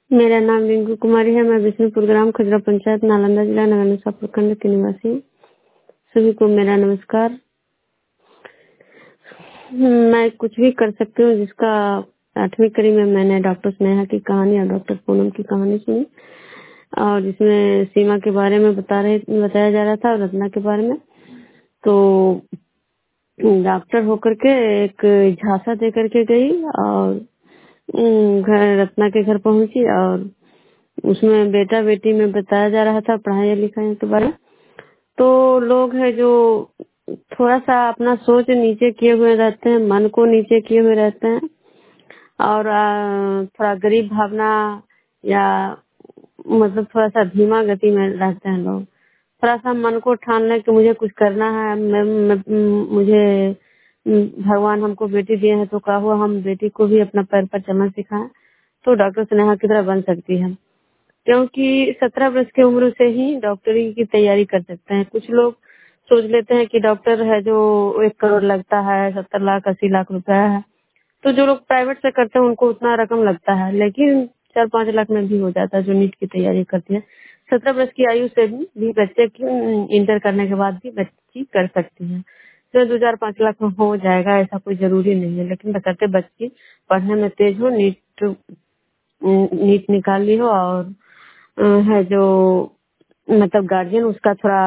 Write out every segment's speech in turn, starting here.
मेरा नाम रिंकू कुमारी है। मैं विष्णुपुर ग्राम खजरा पंचायत नालंदा जिला नगर प्रखंड की निवासी हूँ। सभी को मेरा नमस्कार। मैं कुछ भी कर सकती हूँ जिसका 8वीं कड़ी में मैंने डॉक्टर स्नेहा की कहानी और डॉक्टर पूनम की कहानी सुनी, और जिसमें सीमा के बारे में बताया जा रहा था और रत्ना के बारे में। तो डॉक्टर होकर के एक झांसा दे करके गई और घर रत्ना के घर पहुंची, और उसमें बेटा बेटी में बताया जा रहा था पढ़ाई लिखाई के बारे में। तो लोग है जो थोड़ा सा अपना सोच नीचे किए हुए रहते हैं, मन को नीचे किए हुए रहते हैं, और थोड़ा गरीब भावना या मतलब थोड़ा सा धीमा गति में रहते हैं लोग। थोड़ा सा मन को ठान ले कि मुझे कुछ करना है, मुझे भगवान हमको बेटी दिए हैं तो क्या हुआ, हम बेटी को भी अपना पैर पर चलना सिखाएं तो डॉक्टर स्नेहा की तरह बन सकती है। क्योंकि 17 वर्ष की उम्र से ही डॉक्टरी की तैयारी कर सकते हैं। कुछ लोग सोच लेते हैं कि डॉक्टर है जो 1 करोड़ लगता है, 70 लाख 80 लाख रुपया है। तो जो लोग प्राइवेट से करते हैं उनको उतना रकम लगता है, लेकिन 4-5 लाख में भी हो जाता है जो नीट की तैयारी करती है। 17 वर्ष की आयु से भी बच्चे की इंटर करने के बाद भी बच्ची कर सकती है। तो 2-4-5 लाख में हो जाएगा, ऐसा कोई जरूरी नहीं है, लेकिन बशर्ते बच्ची पढ़ने में तेज हो, नीट निकाल ली हो, और है जो मतलब गार्जियन उसका थोड़ा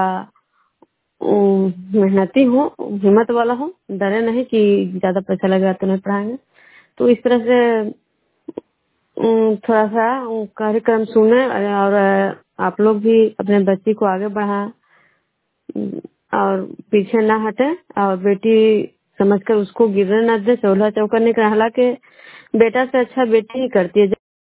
मेहनती हो, हिम्मत वाला हो, डरे नहीं कि ज्यादा पैसा लगा तो नहीं पढ़ाएंगे। तो इस तरह से थोड़ा सा कार्यक्रम सुने, और आप लोग भी अपने बच्ची को आगे बढ़ाएं और पीछे ना हटे, और बेटी समझकर उसको गिरने न दे, चौल्हा चौका नहीं करे। हालांकि बेटा से अच्छा बेटी ही करती है।